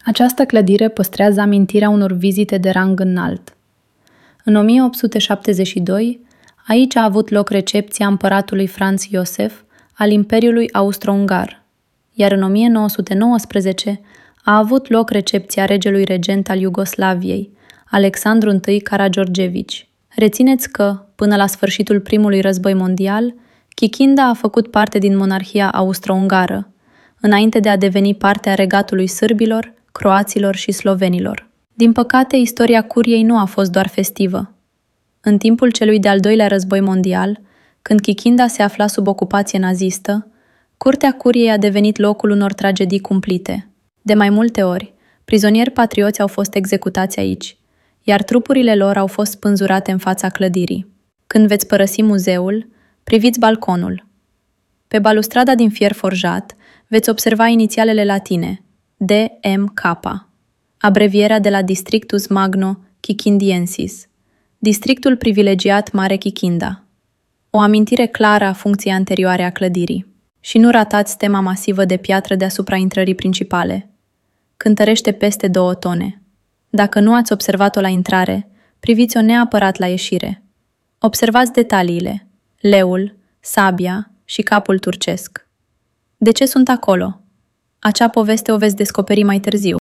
Această clădire păstrează amintirea unor vizite de rang înalt. În 1872, aici a avut loc recepția împăratului Franz Josef al Imperiului Austro-Ungar, iar în 1919 a avut loc recepția regelui regent al Iugoslaviei, Alexandru I Karađorđević. Rețineți că, până la sfârșitul primului război mondial, Kikinda a făcut parte din monarhia austro-ungară, înainte de a deveni parte a regatului sârbilor, croaților și slovenilor. Din păcate, istoria Curiei nu a fost doar festivă. În timpul celui de-al doilea război mondial, când Kikinda se afla sub ocupație nazistă, Curtea Curiei a devenit locul unor tragedii cumplite. De mai multe ori, prizonieri patrioți au fost executați aici, iar trupurile lor au fost spânzurate în fața clădirii. Când veți părăsi muzeul, priviți balconul. Pe balustrada din fier forjat veți observa inițialele latine, DMK, abrevierea de la Districtus Magno Kikindiensis, districtul privilegiat Mare Kikinda, o amintire clară a funcției anterioare a clădirii. Și nu ratați tema masivă de piatră deasupra intrării principale. Cântărește peste 2 tone. Dacă nu ați observat-o la intrare, priviți-o neapărat la ieșire. Observați detaliile, leul, sabia și capul turcesc. De ce sunt acolo? Acea poveste o veți descoperi mai târziu.